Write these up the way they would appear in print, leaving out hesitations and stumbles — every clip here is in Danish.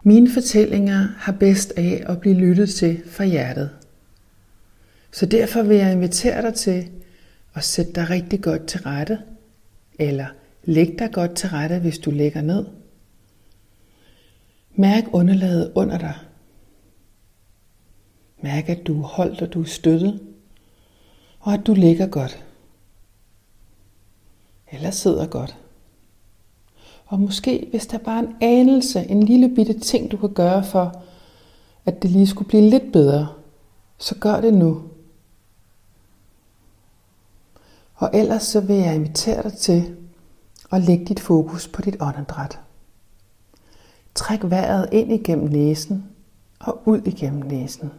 Mine fortællinger har bedst af at blive lyttet til fra hjertet. Så derfor vil jeg invitere dig til at sætte dig rigtig godt til rette, eller læg dig godt til rette, hvis du ligger ned. Mærk underlaget under dig. Mærk, at du er holdt og du er støttet, og at du ligger godt. Eller sidder godt. Og måske, hvis der bare er en anelse, en lille bitte ting, du kan gøre for, at det lige skulle blive lidt bedre, så gør det nu. Og ellers så vil jeg invitere dig til at lægge dit fokus på dit åndedræt. Træk vejret ind igennem næsen og ud igennem næsen.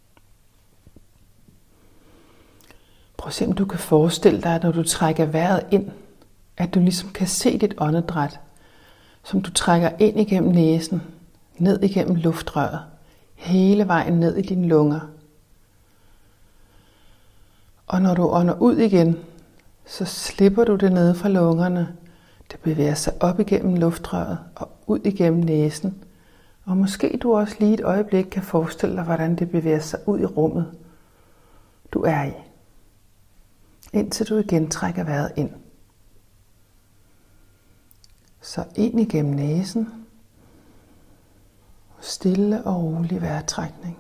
Prøv at se, om du kan forestille dig, når du trækker vejret ind, at du ligesom kan se dit åndedræt, som du trækker ind igennem næsen, ned igennem luftrøret, hele vejen ned i dine lunger. Og når du ånder ud igen, så slipper du det ned fra lungerne. Det bevæger sig op igennem luftrøret og ud igennem næsen. Og måske du også lige et øjeblik kan forestille dig, hvordan det bevæger sig ud i rummet, du er i. Indtil du igen trækker vejret ind. Så ind igennem næsen. Stille og rolig vejrtrækning.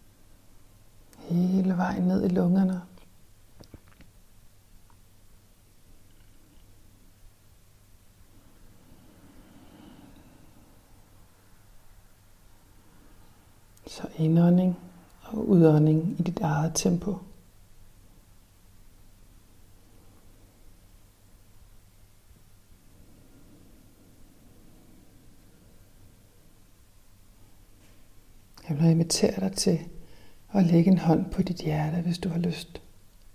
Hele vejen ned i lungerne. Så indånding og udånding i dit eget tempo. Jeg vil invitere dig til at lægge en hånd på dit hjerte, hvis du har lyst.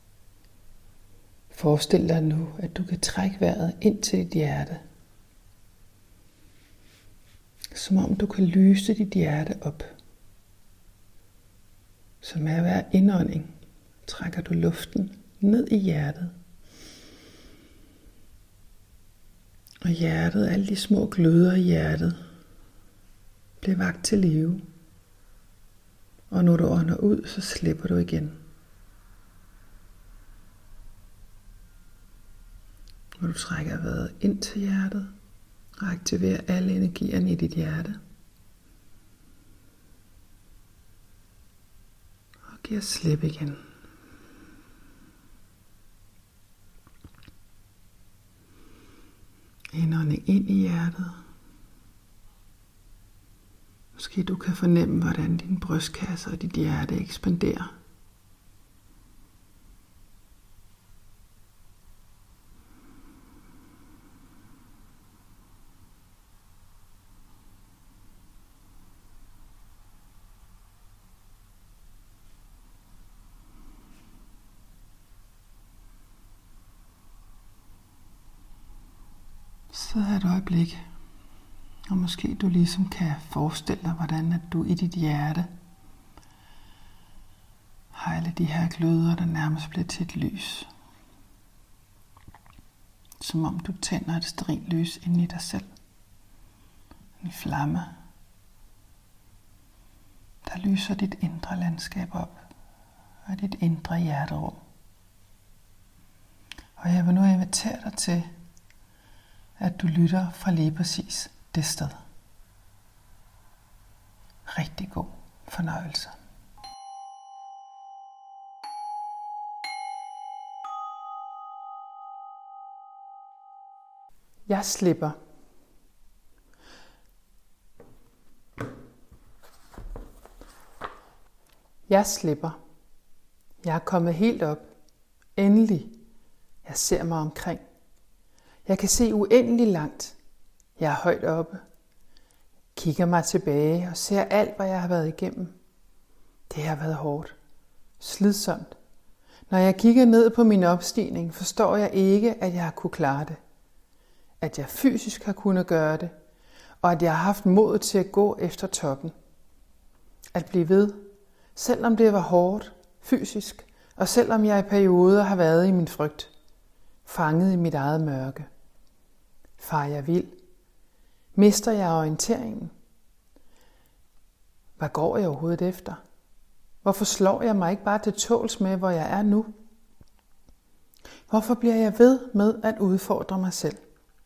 Forestil dig nu, at du kan trække vejret ind til dit hjerte. Som om du kan lyse dit hjerte op. Så med hver indånding trækker du luften ned i hjertet. Og hjertet, alle de små gløder i hjertet, bliver vakt til live. Og når du ånder ud, så slipper du igen. Og du trækker vejret ind til hjertet og aktiverer alle energierne i dit hjerte. Og giver slip igen. Indånding ind i hjertet. Måske du kan fornemme, hvordan din brystkasse og dit hjerte ekspanderer. Så et øjeblik. Og måske du ligesom kan forestille dig, hvordan at du i dit hjerte har alle de her gløder, der nærmest bliver til et lys. Som om du tænder et stearinlys lys inde i dig selv. En flamme, der lyser dit indre landskab op og dit indre hjerterum. Og jeg vil nu invitere dig til, at du lytter fra lige præcis det sted. Rigtig god fornøjelse. Jeg slipper. Jeg slipper. Jeg er kommet helt op. Endelig. Jeg ser mig omkring. Jeg kan se uendelig langt. Jeg er højt oppe. Kigger mig tilbage og ser alt, hvad jeg har været igennem. Det har været hårdt. Slidsomt. Når jeg kigger ned på min opstigning, forstår jeg ikke, at jeg har kunne klare det. At jeg fysisk har kunnet gøre det. Og at jeg har haft mod til at gå efter toppen. At blive ved. Selvom det var hårdt, fysisk, og selvom jeg i perioder har været i min frygt. Fanget i mit eget mørke. Farer jeg vild? Mister jeg orienteringen? Hvad går jeg overhovedet efter? Hvorfor slår jeg mig ikke bare til tåls med, hvor jeg er nu? Hvorfor bliver jeg ved med at udfordre mig selv?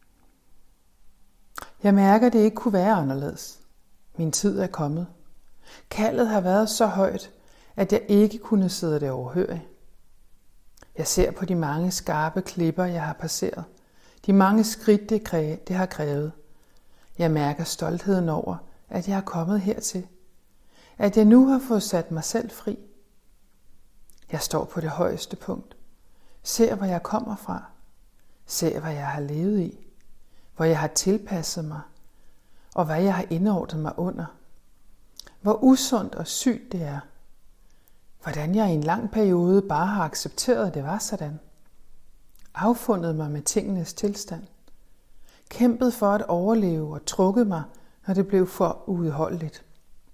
Jeg mærker, at det ikke kunne være anderledes. Min tid er kommet. Kaldet har været så højt, at jeg ikke kunne sidde det overhørig. Jeg ser på de mange skarpe klipper, jeg har passeret. De mange skridt, det har krævet. Jeg mærker stoltheden over, at jeg er kommet hertil. At jeg nu har fået sat mig selv fri. Jeg står på det højeste punkt. Ser, hvor jeg kommer fra. Ser, hvad jeg har levet i. Hvor jeg har tilpasset mig. Og hvad jeg har indordnet mig under. Hvor usundt og sygt det er. Hvordan jeg i en lang periode bare har accepteret, at det var sådan. Affundet mig med tingenes tilstand. Kæmpet for at overleve og trukket mig, når det blev for uudholdeligt.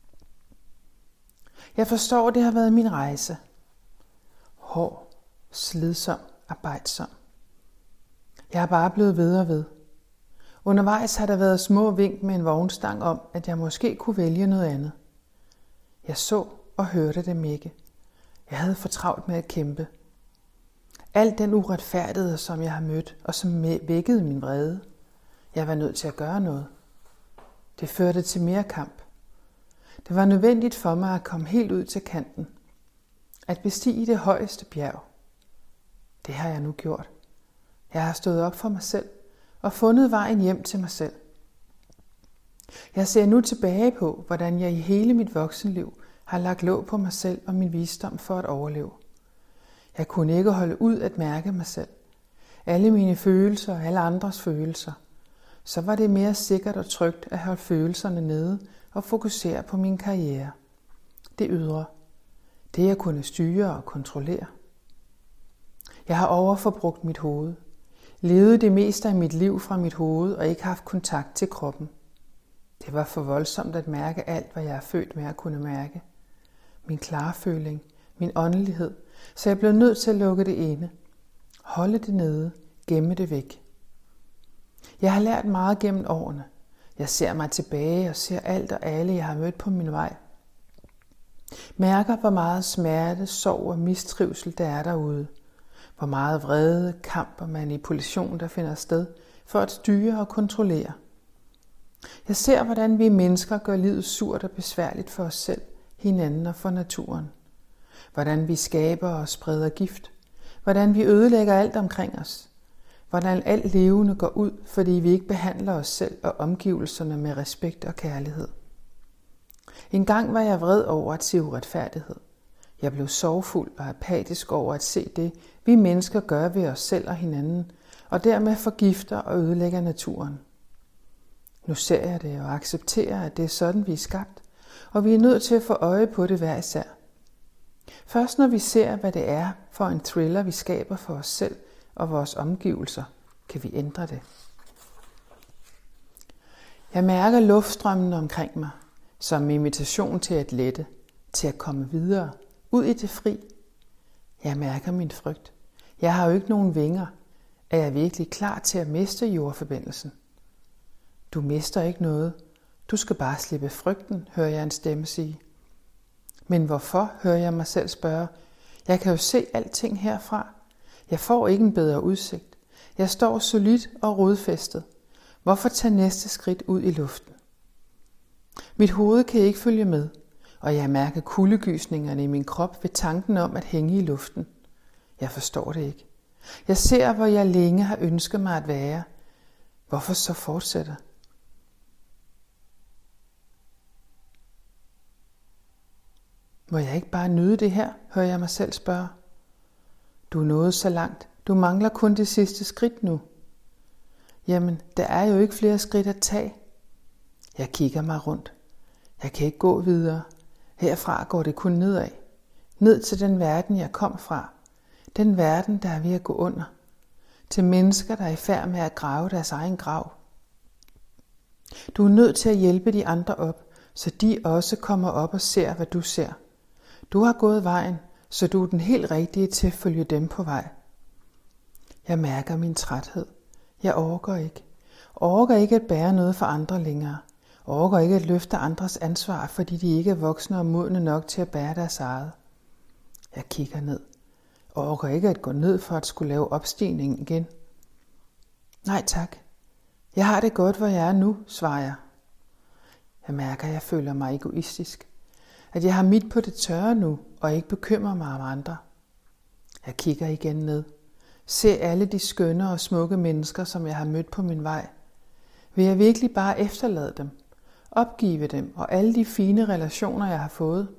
Jeg forstår, det har været min rejse. Hård, slidsom, arbejdsom. Jeg er bare blevet ved og ved. Undervejs har der været små vink med en vognstang om, at jeg måske kunne vælge noget andet. Jeg så og hørte dem ikke. Jeg havde for travlt med at kæmpe. Al den uretfærdighed, som jeg har mødt, og som vækkede min vrede. Jeg var nødt til at gøre noget. Det førte til mere kamp. Det var nødvendigt for mig at komme helt ud til kanten. At bestige det højeste bjerg. Det har jeg nu gjort. Jeg har stået op for mig selv og fundet vejen hjem til mig selv. Jeg ser nu tilbage på, hvordan jeg i hele mit voksenliv har lagt låg på mig selv og min visdom for at overleve. Jeg kunne ikke holde ud at mærke mig selv. Alle mine følelser og alle andres følelser. Så var det mere sikkert og trygt at holde følelserne nede og fokusere på min karriere. Det ydre. Det jeg kunne styre og kontrollere. Jeg har overforbrugt mit hoved. Levet det meste af mit liv fra mit hoved og ikke haft kontakt til kroppen. Det var for voldsomt at mærke alt, hvad jeg er født med at kunne mærke. Min klarføling, min åndelighed, så jeg blev nødt til at lukke det inde. Holde det nede, gemme det væk. Jeg har lært meget gennem årene. Jeg ser mig tilbage og ser alt og alle, jeg har mødt på min vej. Mærker, hvor meget smerte, sorg og mistrivsel der er derude. Hvor meget vrede, kamp og manipulation der finder sted for at styre og kontrollere. Jeg ser, hvordan vi mennesker gør livet surt og besværligt for os selv, hinanden og for naturen. Hvordan vi skaber og spreder gift. Hvordan vi ødelægger alt omkring os. Hvordan alt levende går ud, fordi vi ikke behandler os selv og omgivelserne med respekt og kærlighed. En gang var jeg vred over at se uretfærdighed. Jeg blev sorgfuld og apatisk over at se det, vi mennesker gør ved os selv og hinanden, og dermed forgifter og ødelægger naturen. Nu ser jeg det og accepterer, at det er sådan, vi er skabt, og vi er nødt til at få øje på det hver især. Først når vi ser, hvad det er for en thriller, vi skaber for os selv og vores omgivelser, kan vi ændre det. Jeg mærker luftstrømmen omkring mig, som invitation til at lette, til at komme videre, ud i det fri. Jeg mærker min frygt. Jeg har jo ikke nogen vinger. Er jeg virkelig klar til at miste jordforbindelsen? Du mister ikke noget. Du skal bare slippe frygten, hører jeg en stemme sige. Men hvorfor, hører jeg mig selv spørge. Jeg kan jo se alting herfra. Jeg får ikke en bedre udsigt. Jeg står solidt og rodfæstet. Hvorfor tage næste skridt ud i luften? Mit hoved kan ikke følge med, og jeg mærker kuldegysningerne i min krop ved tanken om at hænge i luften. Jeg forstår det ikke. Jeg ser, hvor jeg længe har ønsket mig at være. Hvorfor så fortsætte? Må jeg ikke bare nyde det her, hører jeg mig selv spørge. Du er nået så langt. Du mangler kun det sidste skridt nu. Jamen, der er jo ikke flere skridt at tage. Jeg kigger mig rundt. Jeg kan ikke gå videre. Herfra går det kun nedad. Ned til den verden, jeg kom fra. Den verden, der er ved at gå under. Til mennesker, der er i færd med at grave deres egen grav. Du er nødt til at hjælpe de andre op, så de også kommer op og ser, hvad du ser. Du har gået vejen, så du er den helt rigtige til at følge dem på vej. Jeg mærker min træthed. Jeg orker ikke at bære noget for andre længere. Orker ikke at løfte andres ansvar, fordi de ikke er voksne og modne nok til at bære deres eget. Jeg kigger ned. Orker ikke at gå ned for at skulle lave opstigningen igen. Nej tak. Jeg har det godt, hvor jeg er nu, svarer jeg. Jeg mærker, at jeg føler mig egoistisk. At jeg har mit på det tørre nu, og ikke bekymrer mig om andre. Jeg kigger igen ned. Se alle de skønne og smukke mennesker, som jeg har mødt på min vej. Vil jeg virkelig bare efterlade dem? Opgive dem og alle de fine relationer, jeg har fået?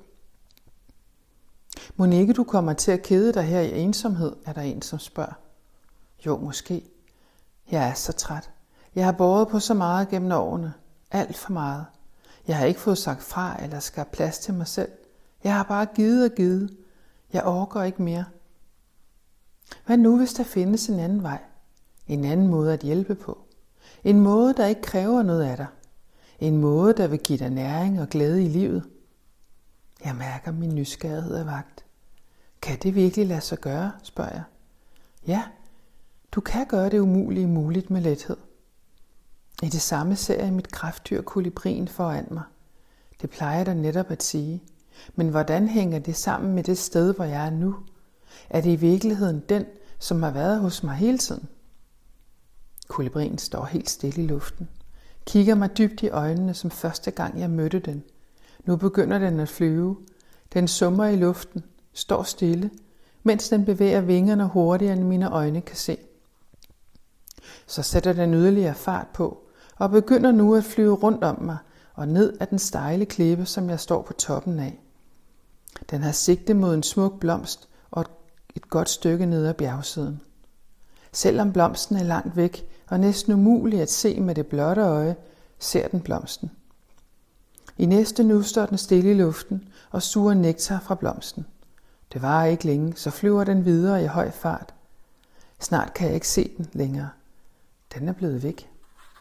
Mon ikke du kommer til at kede dig her i ensomhed, er der en, som spørger. Jo, måske. Jeg er så træt. Jeg har båret på så meget gennem årene. Alt for meget. Jeg har ikke fået sagt fra eller skabt plads til mig selv. Jeg har bare givet og givet. Jeg orker ikke mere. Hvad nu, hvis der findes en anden vej? En anden måde at hjælpe på? En måde, der ikke kræver noget af dig? En måde, der vil give dig næring og glæde i livet? Jeg mærker, min nysgerrighed er vakt. Kan det virkelig lade sig gøre, spørger jeg. Ja, du kan gøre det umulige muligt med lethed. I det samme ser jeg mit kræftdyr kolibrien foran mig. Det plejer der netop at sige. Men hvordan hænger det sammen med det sted, hvor jeg er nu? Er det i virkeligheden den, som har været hos mig hele tiden? Kolibrien står helt stille i luften. Kigger mig dybt i øjnene, som første gang jeg mødte den. Nu begynder den at flyve. Den summer i luften, står stille, mens den bevæger vingerne hurtigere, end mine øjne kan se. Så sætter den yderligere fart på, og begynder nu at flyve rundt om mig og ned ad den stejle klippe, som jeg står på toppen af. Den har sigte mod en smuk blomst og et godt stykke ned ad bjergsiden. Selvom blomsten er langt væk og næsten umulig at se med det blotte øje, ser den blomsten. I næste nu står den stille i luften og suger nektar fra blomsten. Det varer ikke længe, så flyver den videre i høj fart. Snart kan jeg ikke se den længere. Den er blevet væk.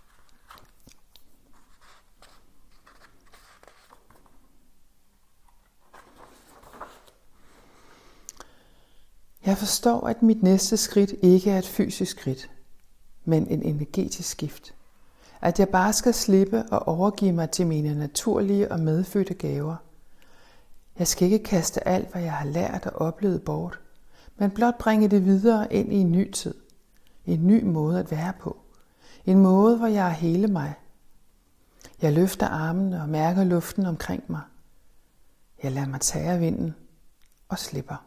Jeg forstår, at mit næste skridt ikke er et fysisk skridt, men en energetisk skift. At jeg bare skal slippe og overgive mig til mine naturlige og medfødte gaver. Jeg skal ikke kaste alt, hvad jeg har lært og oplevet bort, men blot bringe det videre ind i en ny tid. En ny måde at være på. En måde, hvor jeg er hele mig. Jeg løfter armene og mærker luften omkring mig. Jeg lader mig tage af vinden og slipper.